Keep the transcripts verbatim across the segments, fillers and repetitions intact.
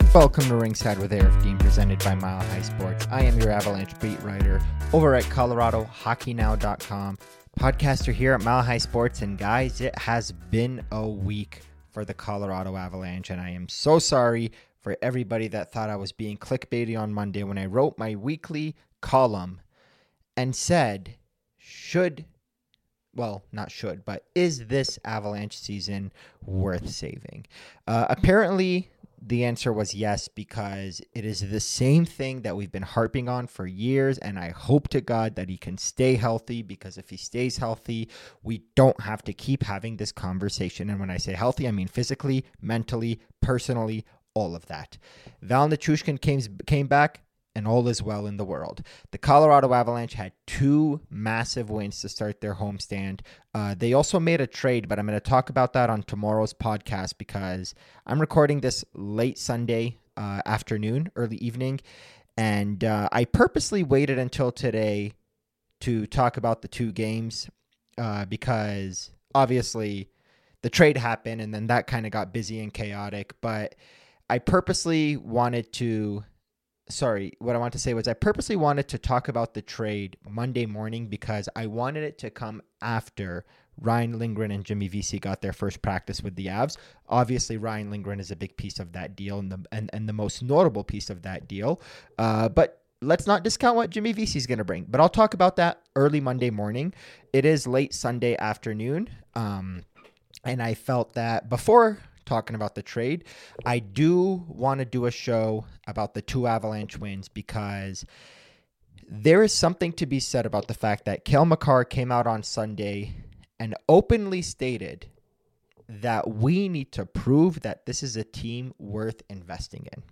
Welcome to Ringside with Eric Dean, presented by Mile High Sports. I am your Avalanche beat writer over at Colorado Hockey Now dot com, podcaster here at Mile High Sports. And guys, it has been a week for the Colorado Avalanche, and I am so sorry for everybody that thought I was being clickbaity on Monday when I wrote my weekly column and said, should, well, not should, but is this Avalanche season worth saving? Uh, apparently, the answer was yes, because it is the same thing that we've been harping on for years, and I hope to God that he can stay healthy, because if he stays healthy, we don't have to keep having this conversation. And when I say healthy, I mean physically, mentally, personally, all of that. Val Nichushkin came, came back, and all is well in the world. The Colorado Avalanche had two massive wins to start their homestand. Uh, they also made a trade, but I'm going to talk about that on tomorrow's podcast because I'm recording this late Sunday uh, afternoon, early evening, and uh, I purposely waited until today to talk about the two games uh, because obviously the trade happened and then that kind of got busy and chaotic, but I purposely wanted to Sorry, what I want to say was I purposely wanted to talk about the trade Monday morning because I wanted it to come after Ryan Lindgren and Jimmy Vesey got their first practice with the Avs. Obviously, Ryan Lindgren is a big piece of that deal and the and, and the most notable piece of that deal. Uh, but let's not discount what Jimmy Vesey is going to bring. But I'll talk about that early Monday morning. It is late Sunday afternoon, um, and I felt that before talking about the trade, I do want to do a show about the two Avalanche wins because there is something to be said about the fact that Cale Makar came out on Sunday and openly stated that we need to prove that this is a team worth investing in.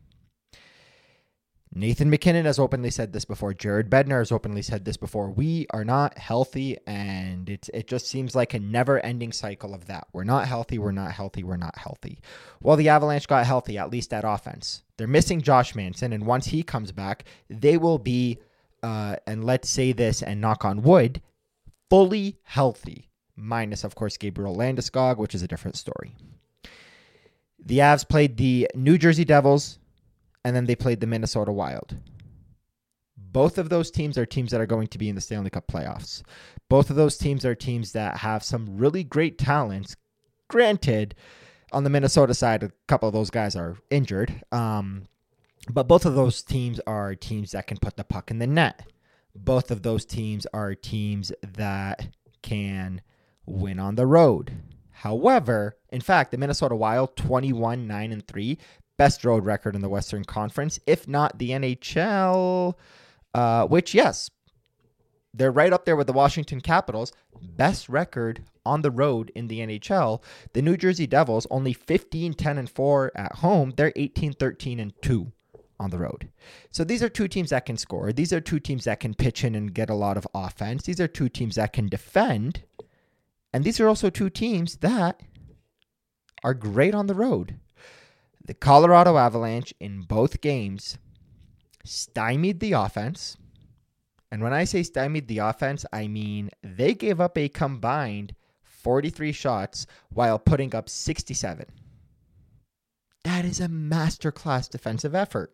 Nathan MacKinnon has openly said this before. Jared Bednar has openly said this before. We are not healthy, and it's it just seems like a never-ending cycle of that. We're not healthy, we're not healthy, we're not healthy. Well, the Avalanche got healthy, at least at offense. They're missing Josh Manson, and once he comes back, they will be, uh, and let's say this and knock on wood, fully healthy, minus, of course, Gabriel Landeskog, which is a different story. The Avs played the New Jersey Devils, and then they played the Minnesota Wild. Both of those teams are teams that are going to be in the Stanley Cup playoffs. Both of those teams are teams that have some really great talents. Granted, on the Minnesota side, a couple of those guys are injured. Um, but both of those teams are teams that can put the puck in the net. Both of those teams are teams that can win on the road. However, in fact, the Minnesota Wild, twenty-one nine and three, best road record in the Western Conference, if not the N H L, uh, which, yes, they're right up there with the Washington Capitals, best record on the road in the N H L. The New Jersey Devils, only fifteen ten and four at home. They're eighteen thirteen and two on the road. So these are two teams that can score. These are two teams that can pitch in and get a lot of offense. These are two teams that can defend. And these are also two teams that are great on the road. The Colorado Avalanche in both games stymied the offense. And when I say stymied the offense, I mean they gave up a combined forty-three shots while putting up sixty-seven. That is a masterclass defensive effort.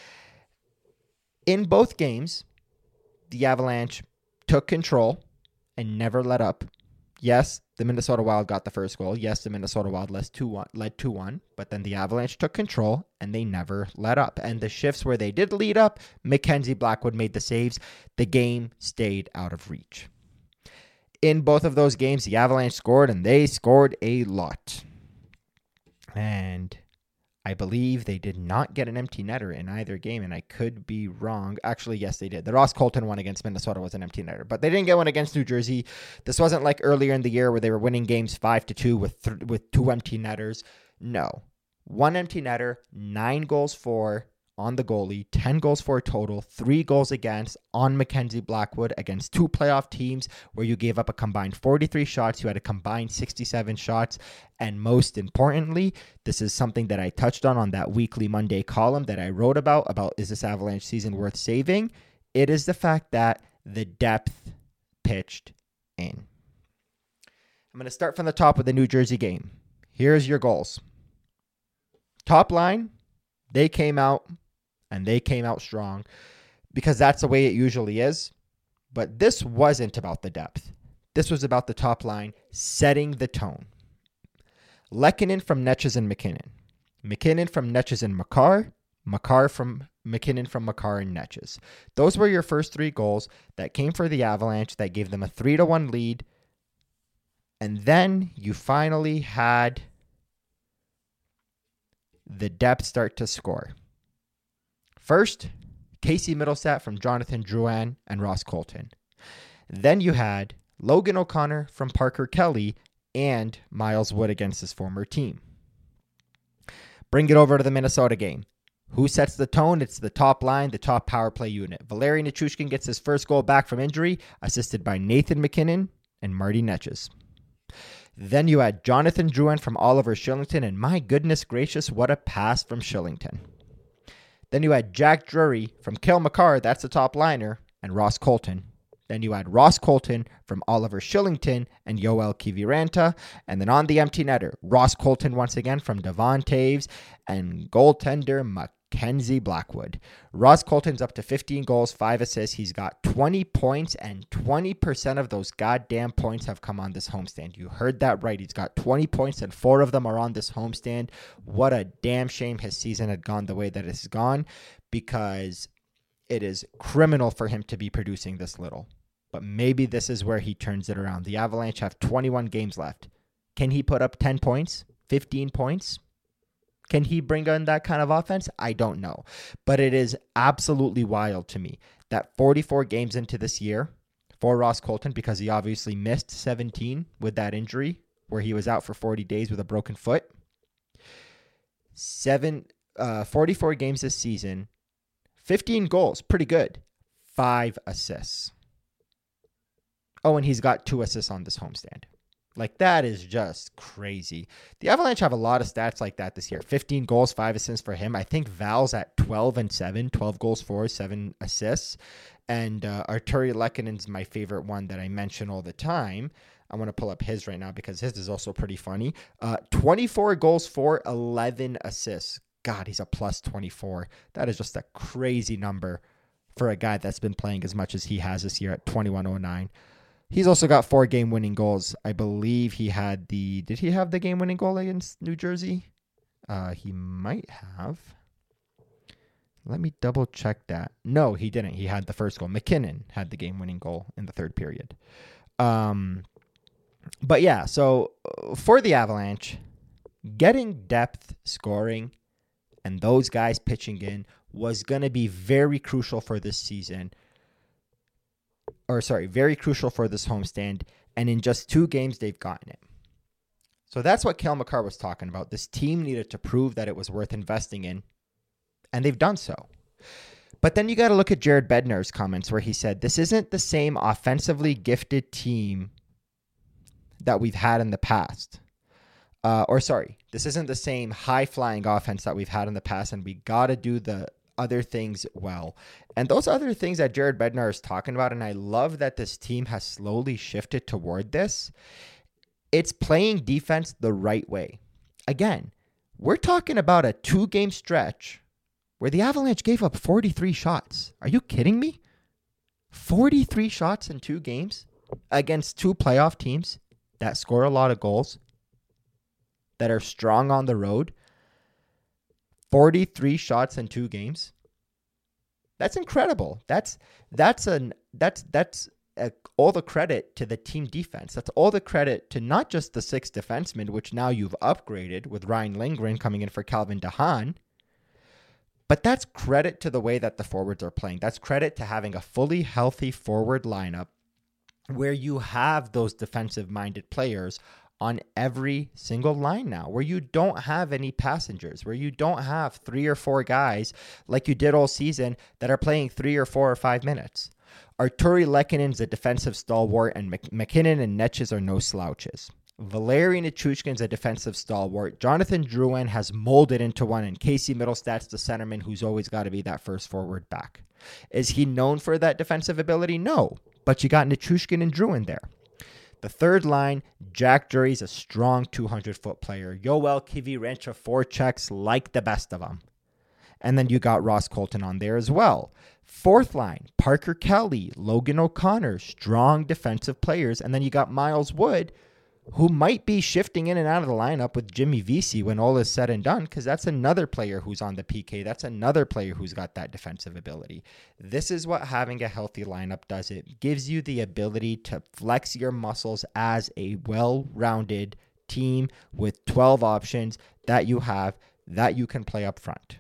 In both games, the Avalanche took control and never let up. Yes, the Minnesota Wild got the first goal. Yes, the Minnesota Wild led two one, led two one, but then the Avalanche took control and they never let up. And the shifts where they did lead up, Mackenzie Blackwood made the saves. The game stayed out of reach. In both of those games, the Avalanche scored, and they scored a lot. And I believe they did not get an empty netter in either game, and I could be wrong. Actually, yes, they did. The Ross Colton one against Minnesota was an empty netter, but they didn't get one against New Jersey. This wasn't like earlier in the year where they were winning games five to two with th- with two empty netters. No, one empty netter, nine goals for on the goalie, ten goals for a total, three goals against on Mackenzie Blackwood against two playoff teams where you gave up a combined forty-three shots. You had a combined sixty-seven shots. And most importantly, this is something that I touched on on that weekly Monday column that I wrote about, about is this Avalanche season worth saving? It is the fact that the depth pitched in. I'm going to start from the top with the New Jersey game. Here's your goals. Top line, They came out, and they came out strong because that's the way it usually is. But this wasn't about the depth. This was about the top line setting the tone. Lehkonen from Netches and MacKinnon. MacKinnon from Netches and Makar. Makar from MacKinnon from Makar and Netches. Those were your first three goals that came for the Avalanche that gave them a three to one lead. And then you finally had the depth start to score. First, Casey Mittelstadt from Jonathan Drouin and Ross Colton. Then you had Logan O'Connor from Parker Kelly and Miles Wood against his former team. Bring it over to the Minnesota game. Who sets the tone? It's the top line, the top power play unit. Valeri Nichushkin gets his first goal back from injury, assisted by Nathan MacKinnon and Marty Netches. Then you had Jonathan Drouin from Oliver Shillington, and my goodness gracious, what a pass from Shillington. Then you had Jack Drury from Cale Makar, that's the top liner, and Ross Colton. Then you had Ross Colton from Oliver Shillington and Yoel Kiviranta. And then on the empty netter, Ross Colton once again from Devon Toews and goaltender Mackenzie Blackwood. Ross Colton's up to fifteen goals, five assists. He's got twenty points, and twenty percent of those goddamn points have come on this homestand. You heard that right. He's got twenty points, and four of them are on this homestand. What a damn shame his season had gone the way that it's gone, because it is criminal for him to be producing this little. But maybe this is where he turns it around. The Avalanche have twenty-one games left. Can he put up ten points? fifteen points? Can he bring on that kind of offense? I don't know. But it is absolutely wild to me that forty-four games into this year for Ross Colton, because he obviously missed seventeen with that injury where he was out for forty days with a broken foot. Seven, uh, forty-four games this season, fifteen goals, pretty good. Five assists. Oh, and he's got two assists on this homestand. Like, that is just crazy. The Avalanche have a lot of stats like that this year. fifteen goals, five assists for him. I think Val's at twelve and seven, twelve goals, four, seven assists. And uh, Artturi Lehkonen's my favorite one that I mention all the time. I want to pull up his right now because his is also pretty funny. Uh, twenty-four goals, for eleven assists. God, he's a plus twenty-four. That is just a crazy number for a guy that's been playing as much as he has this year at twenty-one oh nine. He's also got four game-winning goals. I believe he had the... Did he have the game-winning goal against New Jersey? Uh, he might have. Let me double-check that. No, he didn't. He had the first goal. MacKinnon had the game-winning goal in the third period. Um, but yeah, so for the Avalanche, getting depth scoring and those guys pitching in was going to be very crucial for this season. Or sorry, very crucial for this homestand, and in just two games, they've gotten it. So that's what Cale Makar was talking about. This team needed to prove that it was worth investing in, and they've done so. But then you got to look at Jared Bednar's comments where he said, this isn't the same offensively gifted team that we've had in the past. Uh, or sorry, this isn't the same high-flying offense that we've had in the past, and we got to do the other things well. And those other things that Jared Bednar is talking about, and I love that this team has slowly shifted toward this, it's playing defense the right way. Again, we're talking about a two-game stretch where the Avalanche gave up forty-three shots. Are you kidding me? forty-three shots in two games against two playoff teams that score a lot of goals, that are strong on the road. forty-three shots in two games. That's incredible. That's that's an that's that's a, all the credit to the team defense. That's all the credit to not just the six defensemen, which now you've upgraded with Ryan Lindgren coming in for Calvin DeHaan, but that's credit to the way that the forwards are playing. That's credit to having a fully healthy forward lineup where you have those defensive-minded players on every single line now, where you don't have any passengers, where you don't have three or four guys like you did all season that are playing three or four or five minutes. Artturi Lehkonen's a defensive stalwart, and MacKinnon and Netches are no slouches. Valeri Nichushkin's a defensive stalwart. Jonathan Drouin has molded into one, and Casey Mittelstadt's the centerman who's always got to be that first forward back. Is he known for that defensive ability? No, but you got Nichushkin and Drouin there. The third line, Jack Drury's a strong two hundred foot player. Yoel Kiviranta forechecks like the best of them. And then you got Ross Colton on there as well. Fourth line, Parker Kelly, Logan O'Connor, strong defensive players. And then you got Miles Wood, who might be shifting in and out of the lineup with Jimmy Vesey when all is said and done, because that's another player who's on the P K. That's another player who's got that defensive ability. This is what having a healthy lineup does. It gives you the ability to flex your muscles as a well-rounded team with twelve options that you have that you can play up front.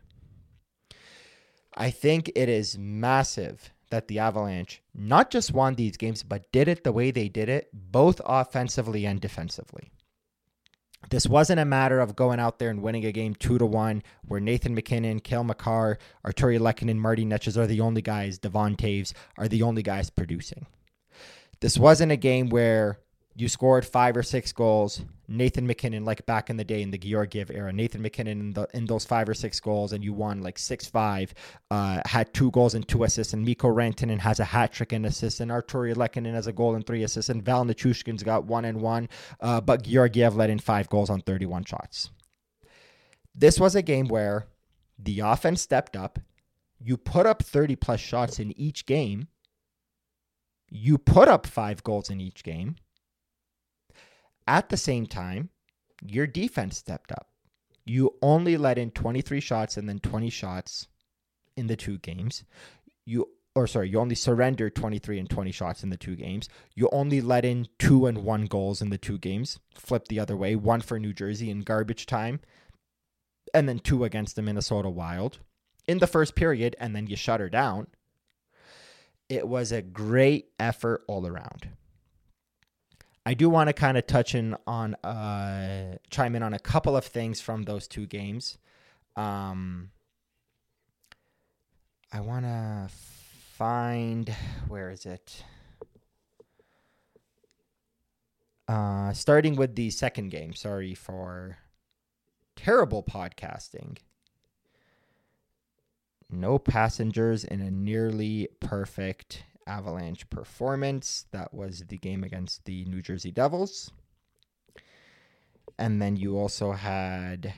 I think it is massive that the Avalanche not just won these games, but did it the way they did it, both offensively and defensively. This wasn't a matter of going out there and winning a game two to one, where Nathan MacKinnon, Cale Makar, Arturi Lehkonen, Marty Netches are the only guys, Devon Taves are the only guys producing. This wasn't a game where you scored five or six goals, Nathan MacKinnon, like back in the day in the Georgiev era, Nathan MacKinnon in, the, in those five or six goals, and you won like six five, uh, had two goals and two assists, and Mikko Rantanen has a hat trick and assist, and Arturi Lehkonen has a goal and three assists, and Val Nichushkin's got one and one, uh, but Georgiev let in five goals on thirty-one shots. This was a game where the offense stepped up, you put up thirty plus shots in each game, you put up five goals in each game. At the same time, your defense stepped up. You only let in twenty-three shots and then twenty shots in the two games. You, or sorry, you only surrendered twenty-three and twenty shots in the two games. You only let in two and one goals in the two games. Flip the other way, one for New Jersey in garbage time, and then two against the Minnesota Wild in the first period, and then you shut her down. It was a great effort all around. I do want to kind of touch in on, uh, chime in on a couple of things from those two games. Um, I want to find, where is it? Uh, starting with the second game. Sorry for terrible podcasting. No passengers in a nearly perfect Avalanche performance. That was the game against the New Jersey Devils. And then you also had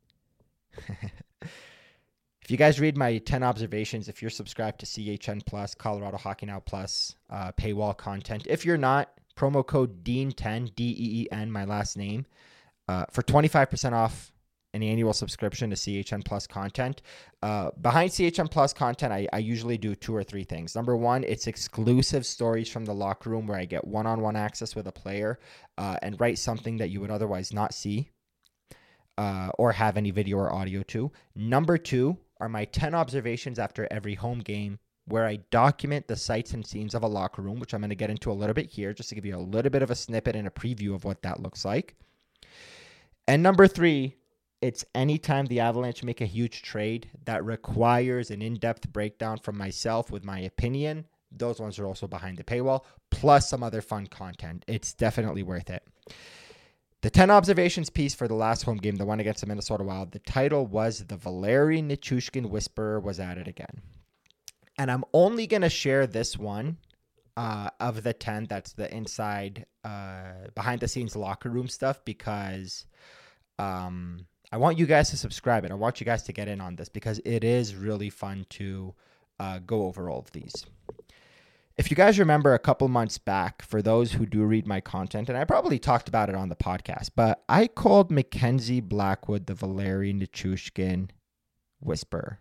if you guys read my ten observations, if you're subscribed to C H N Plus, Colorado Hockey Now Plus, uh, paywall content, if you're not, promo code Dean ten, D E E N, my last name, uh, for twenty-five percent off an annual subscription to C H N Plus content. Uh, behind C H N Plus content, I, I usually do two or three things. Number one, it's exclusive stories from the locker room where I get one-on-one access with a player uh, and write something that you would otherwise not see uh, or have any video or audio to. Number two are my ten observations after every home game, where I document the sights and scenes of a locker room, which I'm going to get into a little bit here just to give you a little bit of a snippet and a preview of what that looks like. And number three, it's anytime the Avalanche make a huge trade that requires an in-depth breakdown from myself with my opinion. Those ones are also behind the paywall, plus some other fun content. It's definitely worth it. The ten observations piece for the last home game, the one against the Minnesota Wild, the title was The Valeri Nichushkin Whisperer Was At It Again. And I'm only going to share this one uh, of the ten. That's the inside, uh, behind-the-scenes locker room stuff, because um, I want you guys to subscribe and I want you guys to get in on this because it is really fun to uh, go over all of these. If you guys remember a couple months back, for those who do read my content, and I probably talked about it on the podcast, but I called Mackenzie Blackwood the Valeri Nichushkin Whisperer.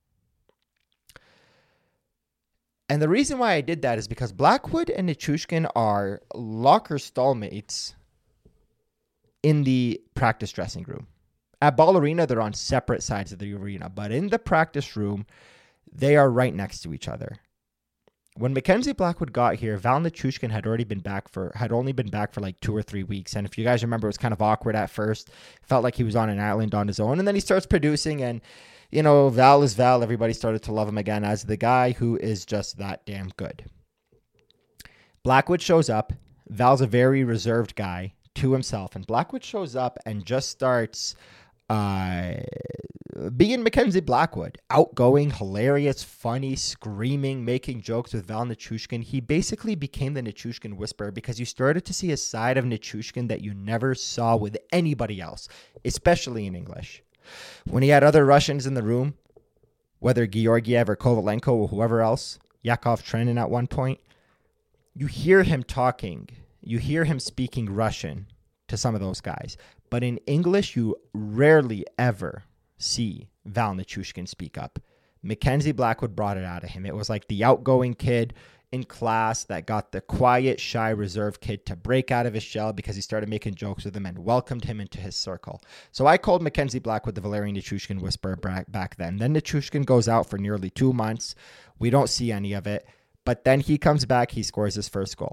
And the reason why I did that is because Blackwood and Nichushkin are locker stallmates in the practice dressing room. At Ball Arena, they're on separate sides of the arena, but in the practice room, they are right next to each other. When Mackenzie Blackwood got here, Val Nichushkin had already been back for, had only been back for like two or three weeks. And if you guys remember, it was kind of awkward at first. Felt like he was on an island on his own. And then he starts producing and, you know, Val is Val. Everybody started to love him again as the guy who is just that damn good. Blackwood shows up. Val's a very reserved guy to himself. And Blackwood shows up and just starts uh, being Mackenzie Blackwood. Outgoing, hilarious, funny, screaming, making jokes with Val Nichushkin. He basically became the Nichushkin Whisperer because you started to see a side of Nichushkin that you never saw with anybody else, especially in English. When he had other Russians in the room, whether Georgiev or Kovalenko or whoever else, Yakov Trenin at one point, you hear him talking, you hear him speaking Russian to some of those guys. But in English, you rarely ever see Val Nichushkin speak up. Mackenzie Blackwood brought it out of him. It was like the outgoing kid in class that got the quiet, shy, reserved kid to break out of his shell because he started making jokes with him and welcomed him into his circle. So I called Mackenzie Blackwood the Valeri Nichushkin whisperer back then. Then Nichushkin goes out for nearly two months. We don't see any of it. But then he comes back, he scores his first goal.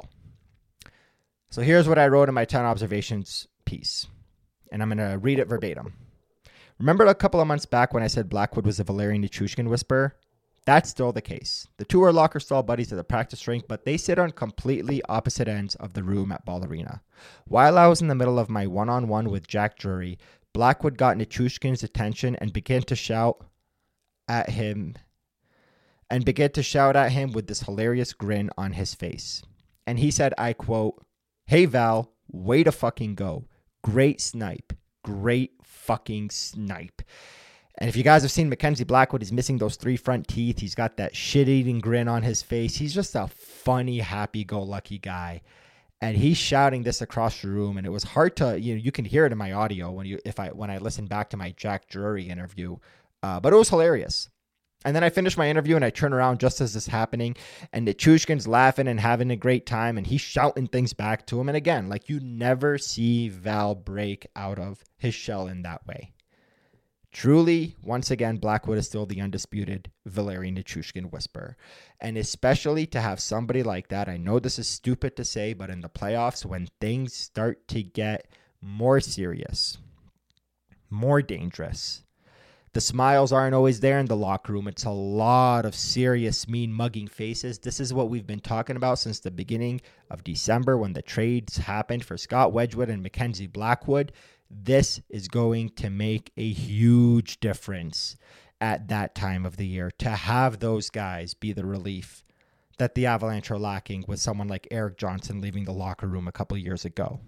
So here's what I wrote in my ten observations piece. And I'm going to read it verbatim. Remember a couple of months back when I said Blackwood was a Valeri Nichushkin whisperer? That's still the case. The two are locker stall buddies at the practice rink, but they sit on completely opposite ends of the room at Ball Arena. While I was in the middle of my one-on-one with Jack Drury, Blackwood got Nichushkin's attention and began to shout at him and began to shout at him with this hilarious grin on his face. And he said, I quote, "Hey Val, way to fucking go. Great snipe. Great fucking snipe." And if you guys have seen Mackenzie Blackwood, he's missing those three front teeth. He's got that shit-eating grin on his face. He's just a funny, happy-go-lucky guy. And he's shouting this across the room. And it was hard to, you know, you can hear it in my audio when you, if I, when I listen back to my Jack Drury interview. Uh, but it was hilarious. And then I finished my interview and I turn around just as this is happening. And Nichushkin's laughing and having a great time. And he's shouting things back to him. And again, like you never see Val break out of his shell in that way. Truly, once again, Blackwood is still the undisputed Valeri Nichushkin whisperer. And especially to have somebody like that, I know this is stupid to say, but in the playoffs, when things start to get more serious, more dangerous, the smiles aren't always there in the locker room. It's a lot of serious, mean, mugging faces. This is what we've been talking about since the beginning of December when the trades happened for Scott Wedgwood and Mackenzie Blackwood. This is going to make a huge difference at that time of the year to have those guys be the relief that the Avalanche are lacking with someone like Erik Johnson leaving the locker room a couple of years ago.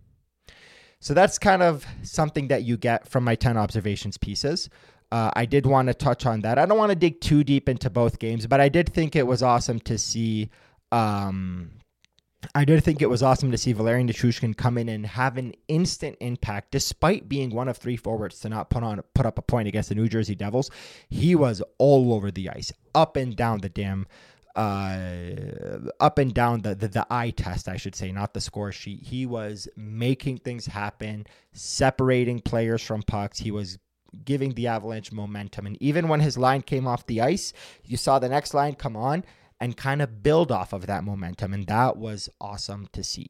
So that's kind of something that you get from my ten observations pieces. Uh, I did want to touch on that. I don't want to dig too deep into both games, but I did think it was awesome to see um, I did think it was awesome to see Valeri Nichushkin come in and have an instant impact, despite being one of three forwards to not put on put up a point against the New Jersey Devils. He was all over the ice, up and down the damn, uh, up and down the, the the eye test, I should say, not the score sheet. He was making things happen, separating players from pucks. He was giving the Avalanche momentum, and even when his line came off the ice, you saw the next line come on and kind of build off of that momentum. And that was awesome to see.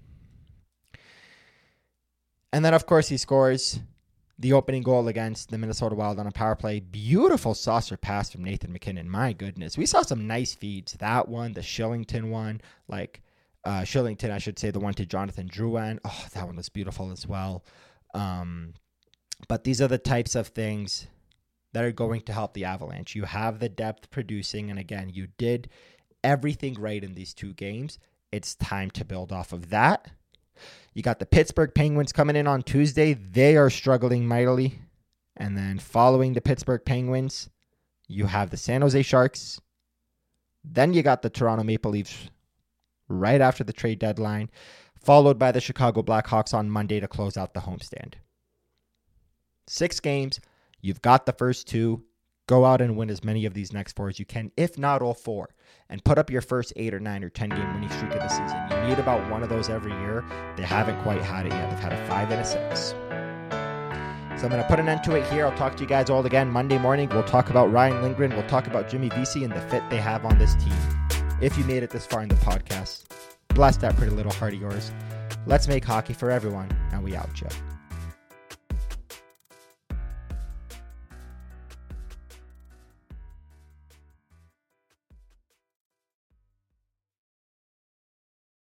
And then, of course, he scores the opening goal against the Minnesota Wild on a power play. Beautiful saucer pass from Nathan MacKinnon. My goodness. We saw some nice feeds. That one, the Shillington one, like uh, Shillington, I should say, the one to Jonathan Drouin. Oh, that one was beautiful as well. Um, but these are the types of things that are going to help the Avalanche. You have the depth producing, and again, you did everything right in these two games. It's time to build off of that. You got the Pittsburgh Penguins coming in on Tuesday. They are struggling mightily. And then following the Pittsburgh Penguins, you have the San Jose Sharks. Then you got the Toronto Maple Leafs right after the trade deadline, followed by the Chicago Blackhawks on Monday to close out the homestand. Six games. You've got the first two. Go out and win as many of these next four as you can, if not all four, and put up your first eight or nine or ten game winning streak of the season. You need about one of those every year. They haven't quite had it yet. They've had a five and a six. So I'm going to put an end to it here. I'll talk to you guys all again Monday morning. We'll talk about Ryan Lindgren. We'll talk about Jimmy Vesey and the fit they have on this team. If you made it this far in the podcast, bless that pretty little heart of yours. Let's make hockey for everyone, and we out, Joe.